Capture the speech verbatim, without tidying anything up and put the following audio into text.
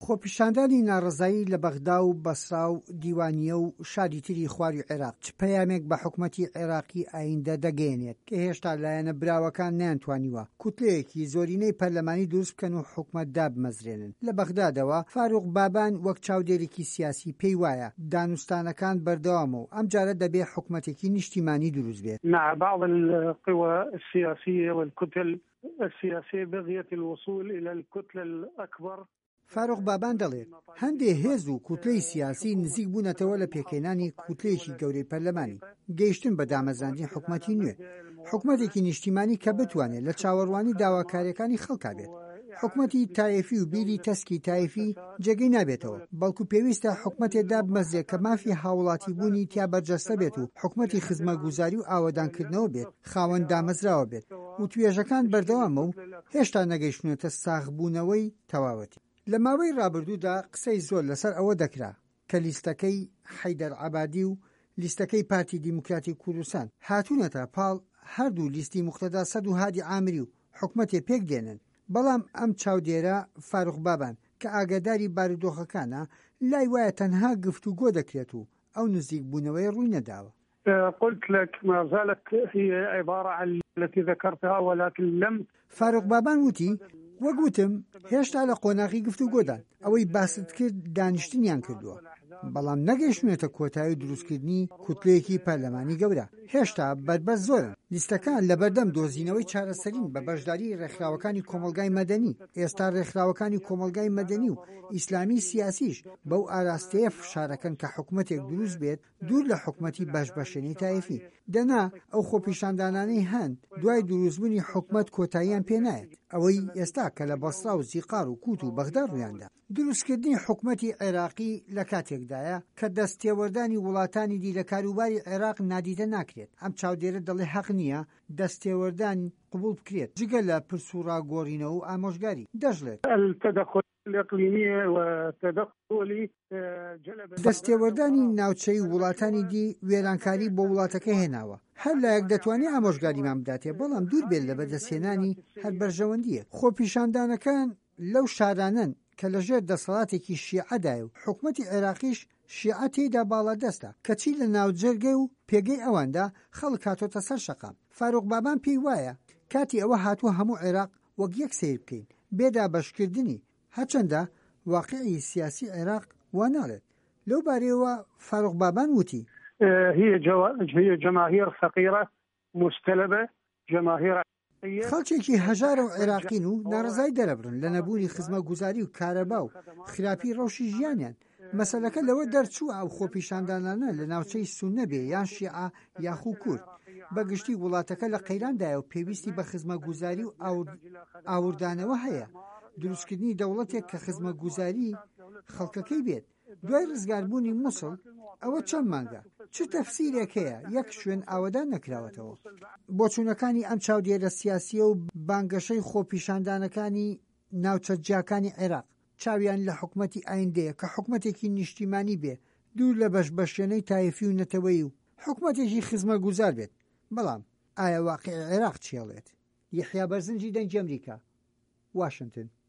خۆپیشاندانی ناڕزایی لە بەغدا و بەسرا و دیوانیە و شاری تری خواری عێراق چ پەیامێک بە حکوومەتی عێراقی ئایندە دەگەێنێت کە هێشتا لایەنە براوەکان نەیانتوانیوە کوتلەیەکی زۆرینەی پەرلەمانی دروست بکەن و حکوومەت دابمەزرێنن. لە بەغدادەوە فاروق بابان وەک چاودێرێکی سیاسی پێی وایە دانوستانەکان بەردەوامە و ئەم جارە دەبێت حکوومەتێکی نیشتیمانی دروست بێت. مع بعض القوى السياسية والكتل السياسية بغية الوصول إلى الكتلة الأكبر. فاروق بابان دەڵێت هەندێک هێز و کوتلەی سیاسی نزیک بوونەتەوە لە پێکهێنانی کوتلەیەکی گەورەی پەرلەمانی گەیشتن بە دامەزاندنی حکوومەتی نوێ، حکوومەتێکی نیشتیمانی کە بتوانێت لە چاوەڕوانی داواکاریەکانی خەڵکا بێت. حکوومەتی تایەفی و بیری تەسکی تایەفی جێگەی نابێتەوە، بەڵکو پێویستە حکوومەتێک دابمەزرێت کە مافی هاوڵاتی بوونی تیا بەرجەستە بێت و حکوومەتی خزمەتگوزاری و ئاوەدانکردنەوە بێت، خاوەن دامەزراوە بێت و توێژەکان بەردەوامە و هێشتا نەگەیشتونەتە ساغبوونەوەی تەواوەتی. لە ماوەی ڕابردوودا قسەی زۆر لەسەر ئەوە دەکرا کە لیستەکەی حەیدەر عەبادی و لیستەکەی پارتی دیموکراتی کوردستان هاتوونەتە پاڵ هەردوو لیستی موختەدا سەد و هادی عامری و حکوومەتێ پێک دێنن. بەڵام ئەم چاودێرە فاروق بابان کە ئاگاداری بارودۆخەکانە لای وایە تەنها گفتوگۆ دەکرێت و ئەو نزیک بوونەوەی ڕووی نەداوە. قلت لك ما زالت هي عبارة عن التي ذكرتها ولكن لم. فاروق بابان وتی وەگوتم هێشتا لە قۆناغی گفتوگۆدان ئەوەی باست کرد دانیشتنیان کردووە، بەڵام نەگەیشتونێتە کۆتایی دروستکردنی کوتلەیەکی پەرلەمانی گەورە. هێشتا بربەست زۆرن. لیستەکان لە بەردەم دۆزینەوەی چارەسەرین بە بەشداری ڕێکخراوەکانی کۆمەلگای مەدەنی. ئێستا ڕێکخراوەکانی کۆمەلگای مەدەنی و ئیسلامی سیاسیش بەو ئاراستەیە فشارەکەن کە حکوومەتێک دروست بێت دوور لە حکوومەتی بەشبەشێنەی تایەفی. دەنا ئەو خۆپیشاندانانەی هەند دوای دروستبوونی حکوومەت کۆتاییان پێنایەت، ئەوەی ئێستا کە لە بەسرا و زیقار و کووت و بەغدا ڕوویاندا. دروستکردنی حکوومەتی عێراقی لە کاتێکدایە کە دەستێوەردانی وڵاتانی دی لە کاروباری عێراق نادیدە ناکرێت. ئەم چاودێرە دەڵێ حەق نییە دەستێوەردان قبول بکرێت جگە لە پرسوڕا گۆڕینەوە و ئامۆژگاری. دەژڵێت دەستێوەردانی ناوچەی وڵاتانی دی وێرانکاری بۆ وڵاتەکە هێناوە. هەر لایەک دەتوانێت ئامۆژگاریمان بداتێ، بەڵام دوور بێت لە بەدەستهێنانی هەر بەرژەوەندیە. خۆپیشاندانەکان لەو شارانن کە لەژێر دەسەڵاتێکی شیعەدایە و حکوومەتی عێراقیش شیعە تێیدا باڵادەستە کەچی لە ناوجەرگەی و پێگەی ئەواندا خەڵک هاتۆتە سەر شەقام. فاروق بابان پێی وایە کاتی ئەوە هاتووە هەموو عێراق وەک یەک سیر بکەین بێدا بەشکردنی، هەرچەندە واقعی سیاسی عێراق وا ناڵێت. لەو بارەیەوە فاروق بابان وتی هي جماهير فقيرة مستلبة جماهير خەڵکێکی هەژارە و عێراقین و ناڕزای دەرەبرن لە نەبوونی خزمەتگوزاری و کارەبا و خراپی ڕەوشی ژیانیان. مەسەلەکە لەوە دەرچوو ئەو خۆپیشاندانانە لە ناوچەی سوننە بێ یان شیعە یاخو کورد بەگشتی وڵاتەکە لە قەیراندایە و پێویستی بە خزمەتگوزاری و ئاوردانەوە هەیە. دروستکردنی دەوڵەتێک کە خزمەتگوزاری خەڵکەکەی بێت دوای ڕزگاربوونی مووسڵ ئەوە چەند مانگە چ تەفسیرێک هەیە یەک شوێن ئاوەدان نەکراوەتەوە. بۆچوونەکانی ئەم چاودێرە سیاسیە و بانگەشەی خۆپیشاندانەکانی ناوچەجیاکانی عێراق چاویان لە حکوومەتی ئایندەیە کە حکوومەتێکی نیشتیمانی بێ دوور لە بەشبەشێنەی تایەفی و نەتەوەی و حکوومەتێکی خزمەتگوزار بێت. بەڵام ئایا واقعی عێراق چێڵێت؟ یەحیا بەرزنجی دەنگی ئەمریکا، واشنگتن.